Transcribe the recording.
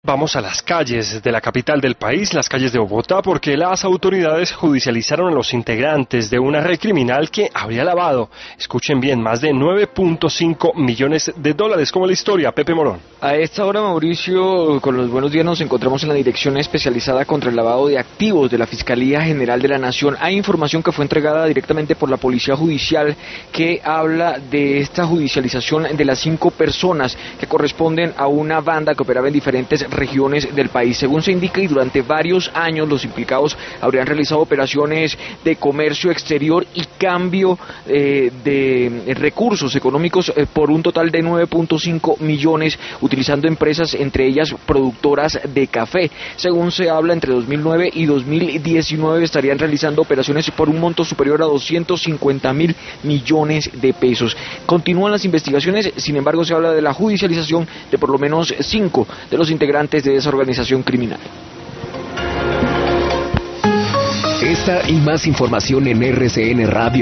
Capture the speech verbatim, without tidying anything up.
Vamos a las calles de la capital del país, las calles de Bogotá, porque las autoridades judicializaron a los integrantes de una red criminal que habría lavado, escuchen bien, más de nueve punto cinco millones de dólares. Como la historia, Pepe Morón. A esta hora, Mauricio, con los buenos días, nos encontramos en la Dirección Especializada contra el Lavado de Activos de la Fiscalía General de la Nación. Hay información que fue entregada directamente por la Policía Judicial que habla de esta judicialización de las cinco personas que corresponden a una banda que operaba en diferentes regiones del país. Según se indica, y durante varios años los implicados habrían realizado operaciones de comercio exterior y cambio eh, de recursos económicos eh, por un total de nueve punto cinco millones, utilizando empresas, entre ellas productoras de café. Según se habla, entre dos mil nueve y dos mil diecinueve estarían realizando operaciones por un monto superior a doscientos cincuenta mil millones de pesos. Continúan las investigaciones, sin embargo se habla de la judicialización de por lo menos cinco de los integrantes de esa organización criminal. Esta y más información en R C N Radio.